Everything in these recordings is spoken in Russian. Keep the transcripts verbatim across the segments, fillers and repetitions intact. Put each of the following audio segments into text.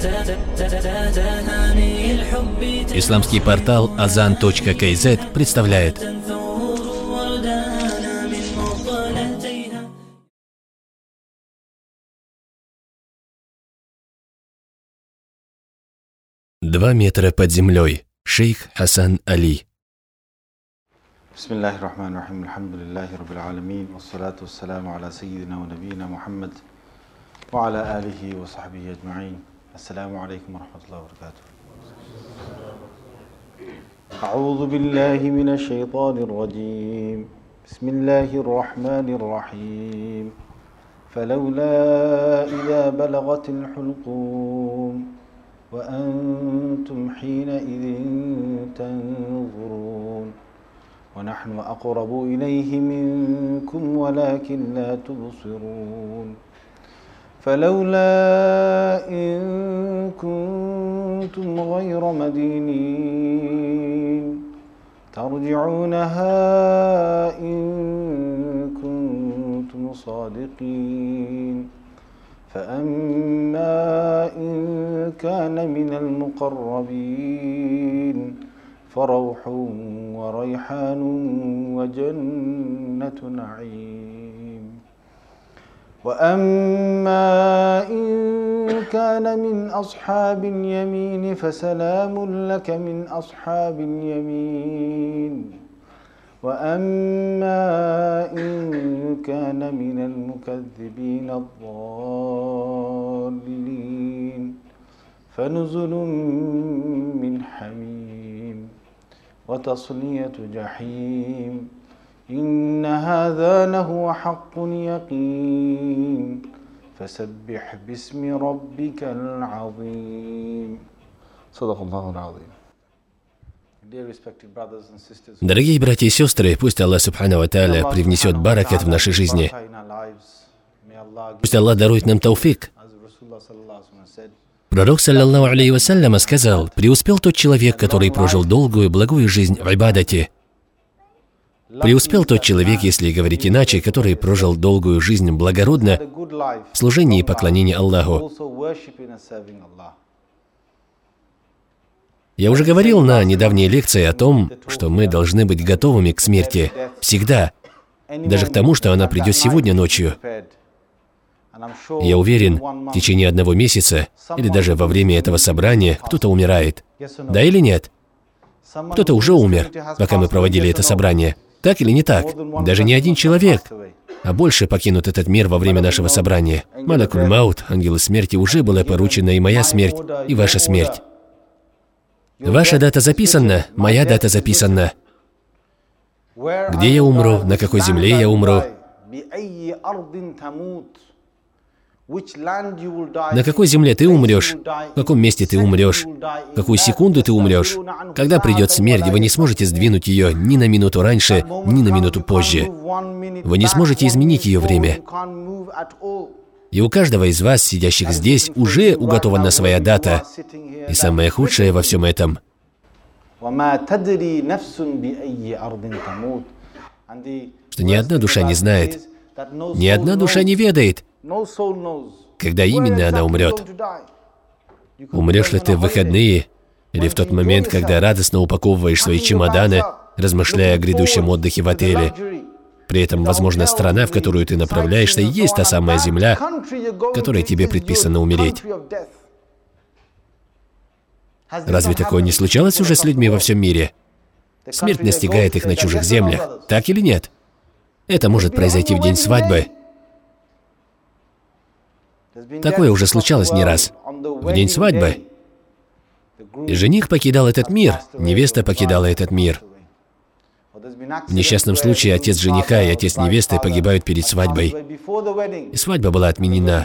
Исламский портал азан точка кей зет представляет «Два метра под землей». Шейх Хасан Али. Бисмиллахи рахмани рахим. Алхамдулиллахи раббил аламин. Вассалату вассаламу аля сайидина ва набийина Мухаммад ва аля алихи ва сахбихи аджмаин. Ассаламу алейкум ва рахматуллахи ва баракатух. А'удhu billahi минаш шайтанир раджим. Бисмиллахир рахманир рахим. فلولا إذا بلغت الحلقوم وأنتم حينئذ تنظرون ونحن أقرب إليه منكم ولكن لا تبصرون فلولا إن كنتم غير مدينين ترجعونها إن كنتم صادقين فأما إن كان من المقربين فروح وريحان وجنة نعيم وأما إن كان من أصحاب اليمين فسلام لك من أصحاب اليمين وأما إن كان من المكذبين الضالين فنزل من حميم وتصلية جحيم إن هذا لهو حق يقين فسبح باسم ربك العظيم صدق الله العظيم. Дорогие братья и сестры, пусть Аллах Субхану ва Тааля привнесет баракат в нашей жизни. Пусть Аллах дарует нам тауфик. Пророк, саллаллаху алейхи вассаляма, сказал: преуспел тот человек, который прожил долгую, благую жизнь в ибадате. Преуспел тот человек, если говорить иначе, который прожил долгую жизнь благородно в служении и поклонении Аллаху. Я уже говорил на недавней лекции о том, что мы должны быть готовыми к смерти всегда, даже к тому, что она придет сегодня ночью. Я уверен, в течение одного месяца или даже во время этого собрания кто-то умирает. Да или нет? Кто-то уже умер, пока мы проводили это собрание. Так или не так? Даже не один человек, а больше покинут этот мир во время нашего собрания. Малакуль Маут, ангелы смерти, уже была поручена и моя смерть, и ваша смерть. Ваша дата записана, моя дата записана. Где я умру, на какой земле я умру, на какой земле ты умрешь, в каком месте ты умрешь, в какую секунду ты умрешь. Когда придет смерть, вы не сможете сдвинуть ее ни на минуту раньше, ни на минуту позже. Вы не сможете изменить ее время. И у каждого из вас, сидящих здесь, уже уготована своя дата. И самое худшее во всем этом, что ни одна душа не знает, ни одна душа не ведает, когда именно она умрет. Умрешь ли ты в выходные или в тот момент, когда радостно упаковываешь свои чемоданы, размышляя о грядущем отдыхе в отеле? При этом, возможно, страна, в которую ты направляешься, и есть та самая земля, в которой тебе предписано умереть. Разве такое не случалось уже с людьми во всем мире? Смерть настигает их на чужих землях, так или нет? Это может произойти в день свадьбы. Такое уже случалось не раз. В день свадьбы жених покидал этот мир, невеста покидала этот мир. В несчастном случае отец жениха и отец невесты погибают перед свадьбой. И свадьба была отменена.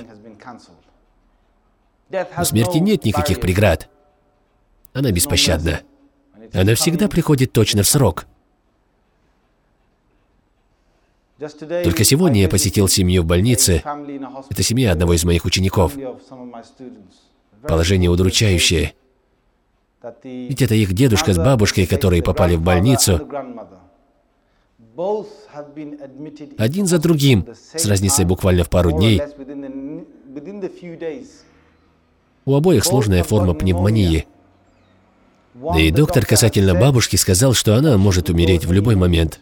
У смерти нет никаких преград. Она беспощадна. Она всегда приходит точно в срок. Только сегодня я посетил семью в больнице. Это семья одного из моих учеников. Положение удручающее. Ведь это их дедушка с бабушкой, которые попали в больницу. Один за другим, с разницей буквально в пару дней. У обоих сложная форма пневмонии. Да и доктор касательно бабушки сказал, что она может умереть в любой момент.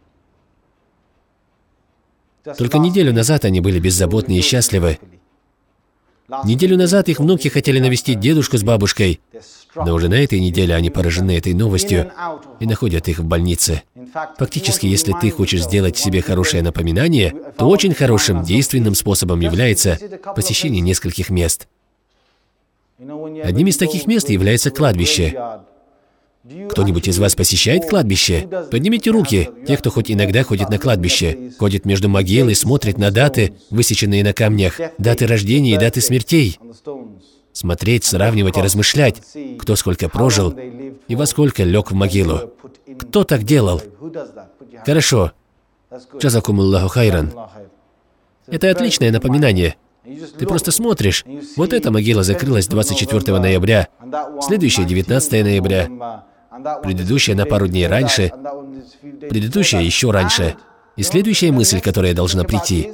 Только неделю назад они были беззаботны и счастливы. Неделю назад их внуки хотели навестить дедушку с бабушкой, но уже на этой неделе они поражены этой новостью и находят их в больнице. Фактически, если ты хочешь сделать себе хорошее напоминание, то очень хорошим, действенным способом является посещение нескольких мест. Одним из таких мест является кладбище. Кто-нибудь из вас посещает кладбище? Поднимите руки, те, кто хоть иногда ходит на кладбище, ходит между могил и смотрит на даты, высеченные на камнях, даты рождения и даты смертей. Смотреть, сравнивать и размышлять, кто сколько прожил и во сколько лег в могилу. Кто так делал? Хорошо. Джазакумуллаху хайран. Это отличное напоминание. Ты просто смотришь. Вот эта могила закрылась двадцать четвёртого ноября, следующая девятнадцатого ноября, предыдущая на пару дней раньше, предыдущая еще раньше. И следующая мысль, которая должна прийти.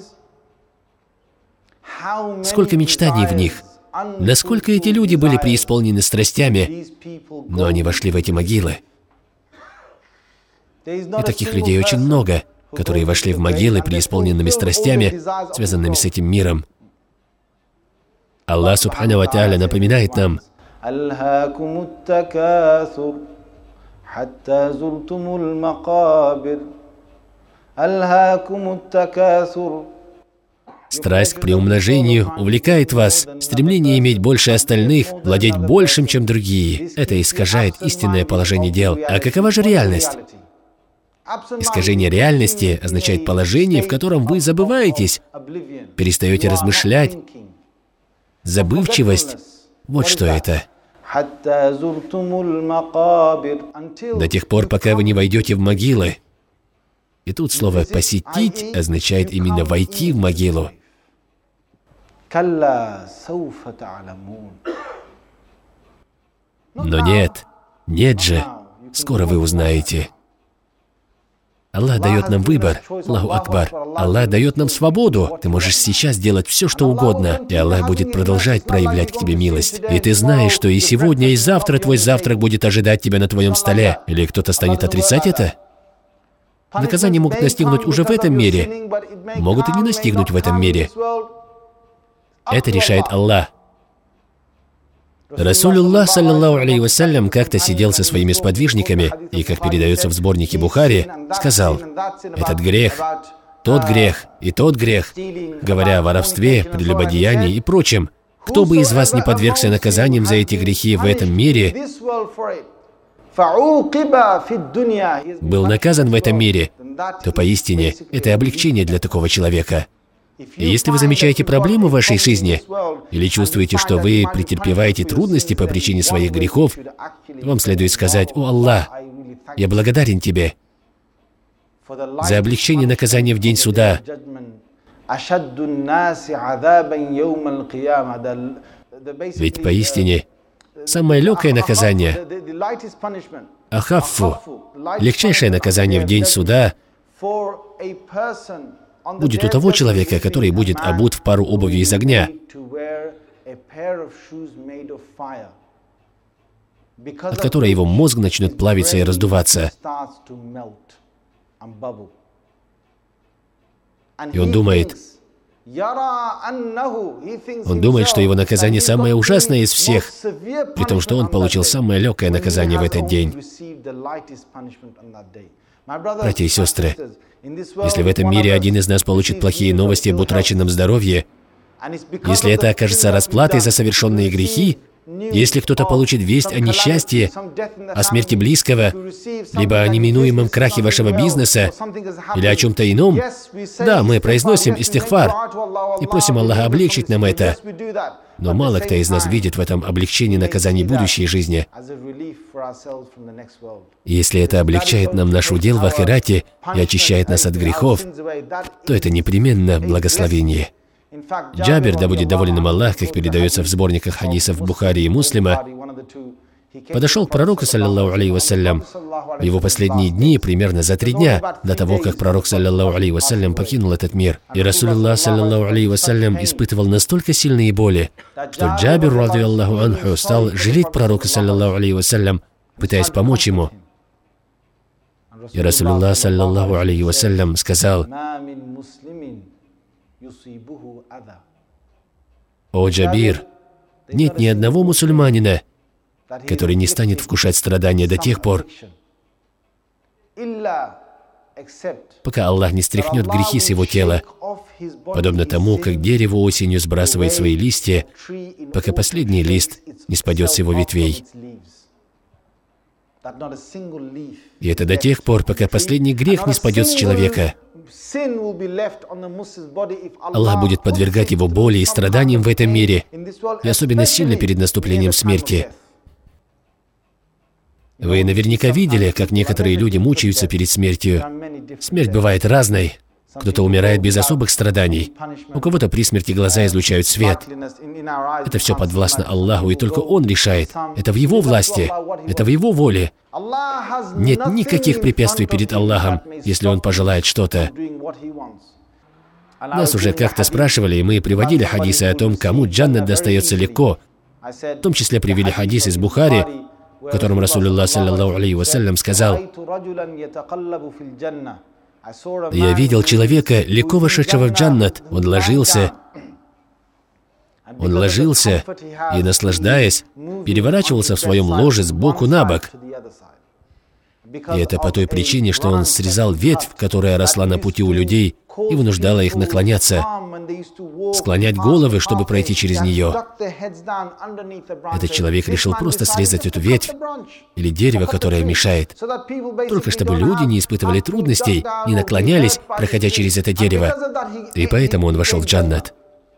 Сколько мечтаний в них. Насколько эти люди были преисполнены страстями, но они вошли в эти могилы. И таких людей очень много, которые вошли в могилы преисполненными страстями, связанными с этим миром. Аллах Субхану ва Тааля напоминает нам: страсть к приумножению увлекает вас, стремление иметь больше остальных, владеть большим, чем другие. Это искажает истинное положение дел. А какова же реальность? Искажение реальности означает положение, в котором вы забываетесь, перестаете размышлять. Забывчивость – вот что это. До тех пор, пока вы не войдете в могилы. И тут слово «посетить» означает именно «войти в могилу». Но нет, нет же, скоро вы узнаете. Аллах дает нам выбор. Аллаху Акбар. Аллах дает нам свободу. Ты можешь сейчас делать все, что угодно, и Аллах будет продолжать проявлять к тебе милость. И ты знаешь, что и сегодня, и завтра твой завтрак будет ожидать тебя на твоем столе. Или кто-то станет отрицать это? Наказания могут настигнуть уже в этом мире. Могут и не настигнуть в этом мире. Это решает Аллах. Расулюллах, саллаллаху алейхи вассалям, как-то сидел со своими сподвижниками и, как передается в сборнике Бухари, сказал: «Этот грех, тот грех и тот грех», говоря о воровстве, прелюбодеянии и прочем. Кто бы из вас не подвергся наказаниям за эти грехи в этом мире, был наказан в этом мире, то поистине это облегчение для такого человека. И если вы замечаете проблему в вашей жизни, или чувствуете, что вы претерпеваете трудности по причине своих грехов, вам следует сказать: «О Аллах, я благодарен Тебе за облегчение наказания в день суда». Ведь поистине самое легкое наказание, ахаффу, легчайшее наказание в день суда, будет у того человека, который будет обут в пару обуви из огня, от которой его мозг начнет плавиться и раздуваться. И он думает, он думает, что его наказание самое ужасное из всех, при том, что он получил самое легкое наказание в этот день. Братья и сестры, если в этом мире один из нас получит плохие новости об утраченном здоровье, если это окажется расплатой за совершенные грехи, если кто-то получит весть о несчастье, о смерти близкого, либо о неминуемом крахе вашего бизнеса, или о чем-то ином, да, мы произносим истихфар и просим Аллаха облегчить нам это. Но мало кто из нас видит в этом облегчение наказаний будущей жизни. Если это облегчает нам наш удел в ахирате и очищает нас от грехов, то это непременно благословение. Джабир, да будет доволен им Аллах, как передается в сборниках хадисов Бухари и Муслима, подошел к пророку, саллиллаху алейхи вассалям, в его последние дни, примерно за три дня до того, как пророк, саллиллаху алейхи вассалям, покинул этот мир. И Расулуллах, саллиллаху алейхи вассалям, испытывал настолько сильные боли, что Джабир, ради Аллаху анху, стал жалеть пророка, саллиллаху алейхи вассалям, пытаясь помочь ему. И Расулуллах, саллиллаху алейхи вассалям, сказал: «О Джабир, нет ни одного мусульманина, который не станет вкушать страдания до тех пор, пока Аллах не стряхнет грехи с его тела, подобно тому, как дерево осенью сбрасывает свои листья, пока последний лист не спадет с его ветвей. И это до тех пор, пока последний грех не спадет с человека. Аллах будет подвергать его боли и страданиям в этом мире, и особенно сильно перед наступлением смерти. Вы наверняка видели, как некоторые люди мучаются перед смертью. Смерть бывает разной. Кто-то умирает без особых страданий. У кого-то при смерти глаза излучают свет. Это все подвластно Аллаху, и только Он решает. Это в Его власти, это в Его воле. Нет никаких препятствий перед Аллахом, если Он пожелает что-то. Нас уже как-то спрашивали, и мы приводили хадисы о том, кому джаннат достается легко. В том числе привели хадис из Бухари, в котором Расулуллах, саллиллаху алейхи вассалям, сказал: «Я видел человека, легко вошедшего в джаннат. Он ложился, он ложился и, наслаждаясь, переворачивался в своем ложе с боку на бок. И это по той причине, что он срезал ветвь, которая росла на пути у людей, и вынуждала их наклоняться, склонять головы, чтобы пройти через нее. Этот человек решил просто срезать эту ветвь или дерево, которое мешает, только чтобы люди не испытывали трудностей, не наклонялись, проходя через это дерево. И поэтому он вошел в джаннат».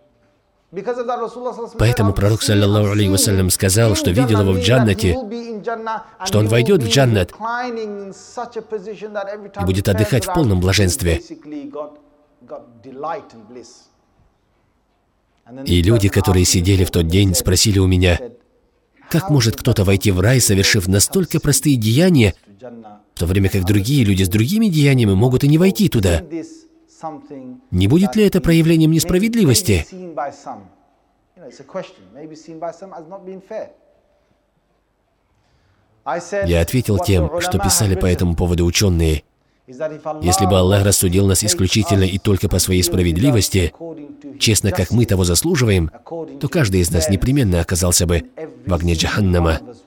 Поэтому пророк, саллиллаху алейхи вассалям, сказал, что видел его в джаннате, что он войдет в джаннат и будет отдыхать в полном блаженстве. И люди, которые сидели в тот день, спросили у меня: как может кто-то войти в рай, совершив настолько простые деяния, в то время как другие люди с другими деяниями могут и не войти туда? Не будет ли это проявлением несправедливости? Я ответил тем, что писали по этому поводу ученые: если бы Аллах рассудил нас исключительно и только по своей справедливости, честно, как мы того заслуживаем, то каждый из нас непременно оказался бы в огне Джаханнама.